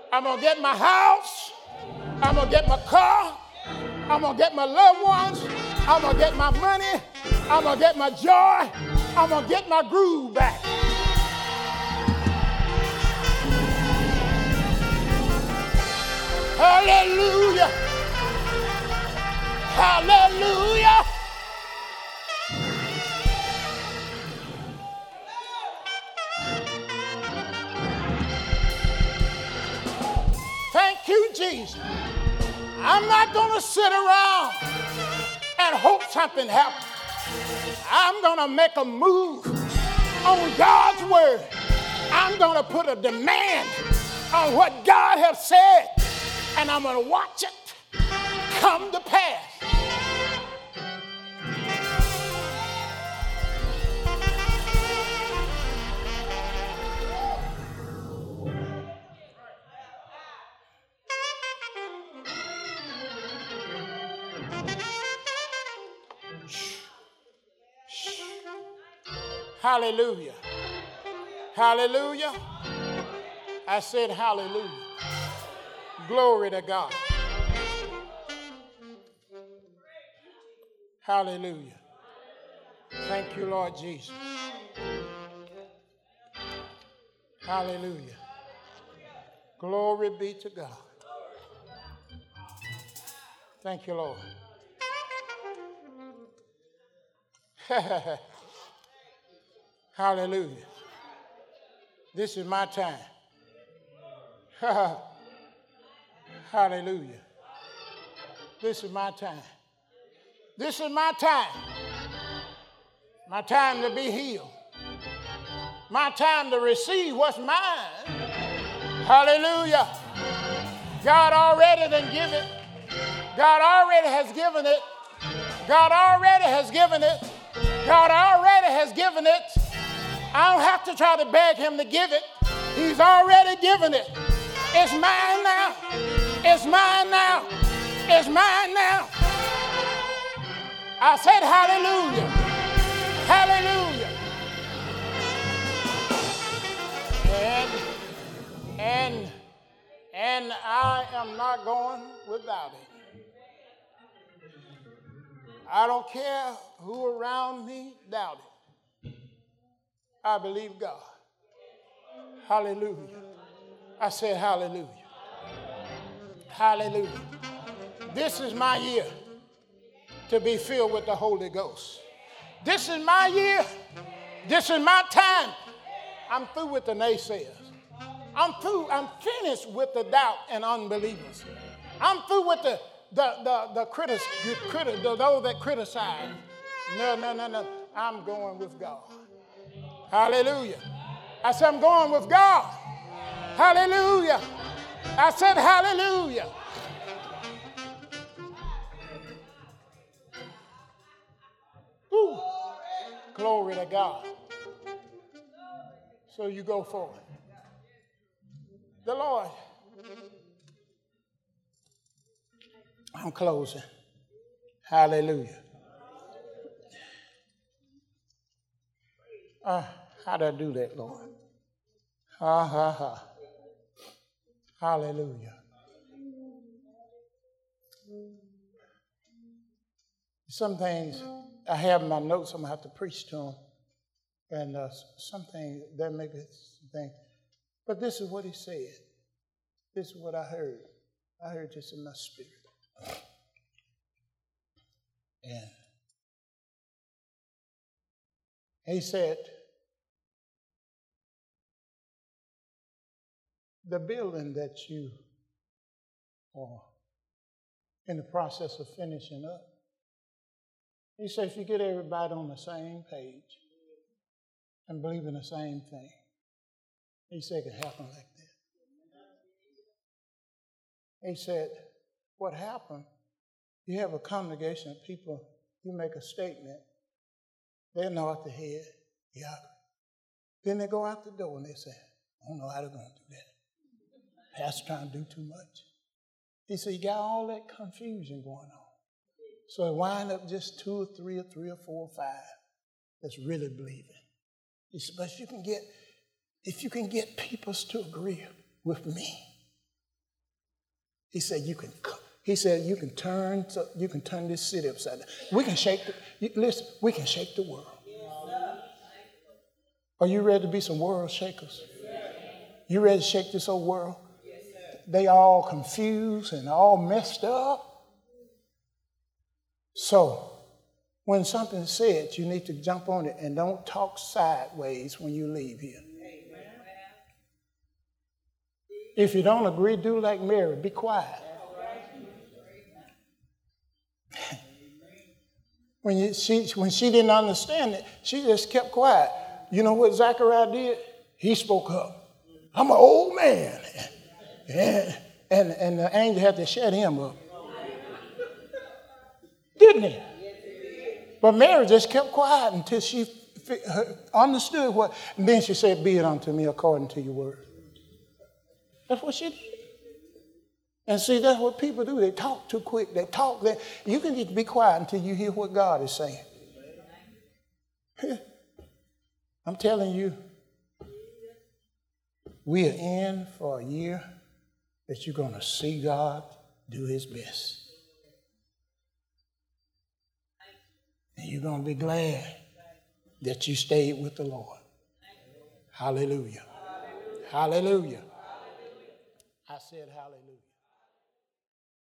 I'm going to get my house. I'm going to get my car. I'm going to get my loved ones. I'm going to get my money. I'm going to get my joy. I'm going to get my groove back. Hallelujah. Hallelujah. Thank you, Jesus. I'm not going to sit around and hope something happens. I'm going to make a move on God's word. I'm going to put a demand on what God has said, and I'm going to watch it come to pass. Hallelujah. Hallelujah. I said hallelujah. Glory to God. Hallelujah. Thank you, Lord Jesus. Hallelujah. Glory be to God. Thank you, Lord. Hallelujah. This is my time. Hallelujah. This is my time. This is my time. My time to be healed. My time to receive what's mine. Hallelujah. God already done give it. God already has given it. God already has given it. God already has given it. I don't have to try to beg him to give it. He's already given it. It's mine now. It's mine now. It's mine now. I said hallelujah. Hallelujah. And I am not going without it. I don't care who around me doubt it. I believe God. Hallelujah. I said hallelujah. Hallelujah. This is my year to be filled with the Holy Ghost. This is my year. This is my time. I'm through with the naysayers. I'm through. I'm finished with the doubt and unbelievers. I'm through with the critics, those that criticize. No. I'm going with God. Hallelujah. I said I'm going with God. Hallelujah. I said hallelujah. Ooh. Glory to God. So you go forward. The Lord. I'm closing. Hallelujah. How do I do that, Lord? Hallelujah. Some things I have in my notes, I'm going to have to preach to them. And some things, there may be some things. But this is what he said. This is what I heard. I heard this in my spirit. And he said, the building that you are in the process of finishing up, he said, if you get everybody on the same page and believe in the same thing, he said it can happen like that. He said, what happened, you have a congregation of people, you make a statement, they nod their head, yeah. Then they go out the door and they say, I don't know how they're going to do that. Pastor trying to do too much. He said, you got all that confusion going on. So it wind up just 2 or 3 or 3 or 4 or 5 that's really believing. He said, but if you can get people to agree with me, He said, you can turn this city upside down. We can shake we can shake the world. Are you ready to be some world shakers? You ready to shake this old world? They all confused and all messed up. So when something's said, you need to jump on it and don't talk sideways when you leave here. If you don't agree, do like Mary, be quiet. When she didn't understand it, she just kept quiet. You know what Zechariah did? He spoke up. I'm an old man. And the angel had to shut him up. Didn't he? But Mary just kept quiet until she understood what. And then she said, be it unto me according to your word. That's what she did. And see, that's what people do. They talk too quick. You can just be quiet until you hear what God is saying. I'm telling you, we are in for a year that you're going to see God do his best. And you're going to be glad that you stayed with the Lord. Hallelujah. Hallelujah. I said hallelujah.